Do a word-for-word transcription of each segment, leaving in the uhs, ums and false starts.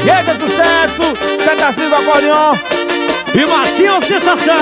Eita, sucesso! Senta Silva, acordeon e Macio Sensação.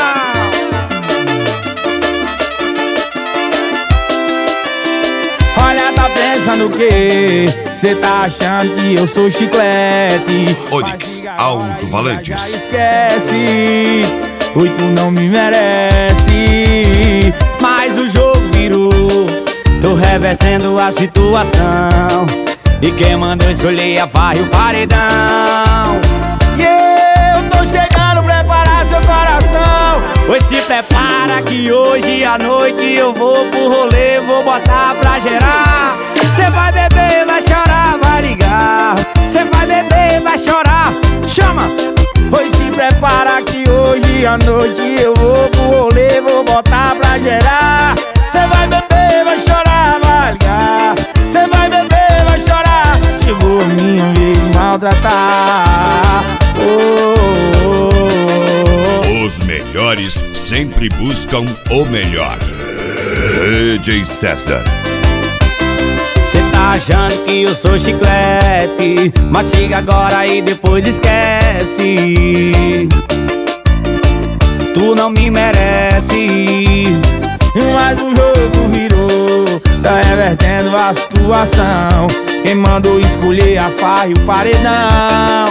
Olha, tá pensando o quê? Cê tá achando que eu sou chiclete? Onix Alto Valentis. Já esquece, oi, tu não me merece. Mas o jogo virou, tô revertendo a situação. E quem mandou escolher a farra e o paredão. E eu tô chegando, preparar seu coração. Pois se prepara que hoje à noite eu vou pro rolê, vou botar pra gerar. Cê vai beber, vai chorar, vai ligar. Cê vai beber, vai chorar, chama. Pois se prepara que hoje à noite eu vou pro rolê, vou botar pra gerar. Cê vai beber, vai chorar, vai ligar. Cê vai beber, vai chorar. Chegou a minha vez de maltratar. Oh, oh, oh. Os melhores sempre buscam o melhor. D J César. Cê tá achando que eu sou chiclete, mas chega agora e depois esquece. Tu não me merece. Mas o jogo virou, tá revertendo a situação. Quem mandou escolher a farra e o paredão.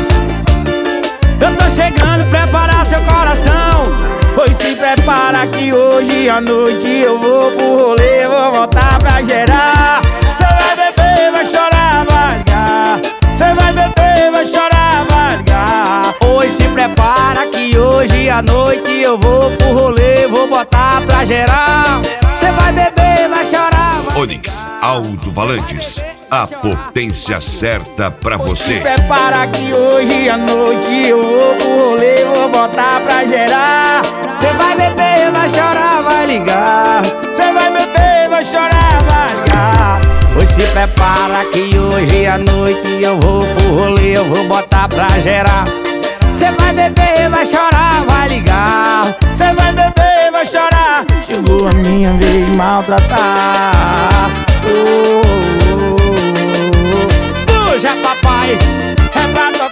Eu tô chegando, preparar seu coração. Pois se prepara que hoje à noite eu vou pro rolê, vou voltar pra gerar. Cê vai beber, vai chorar, vai ligar. Cê vai beber, vai chorar, vai ligar. Pois se prepara que hoje à noite eu vou pro rolê, vou botar pra gerar. Cê vai beber, vai chorar, vai Onix Alto Valentis, a potência certa pra você. Se prepara que hoje à noite eu vou pro rolê, vou botar pra gerar. Cê vai beber, vai chorar, vai ligar. Cê vai beber, vai chorar, vai ligar. Pois se prepara que hoje à noite eu vou pro rolê, eu vou botar pra gerar. Cê vai beber, vai chorar, vai ligar. Cê vai beber, vai chorar. Chegou a minha vez de maltratar. Oh, oh, oh, oh. Puxa, papai, é pra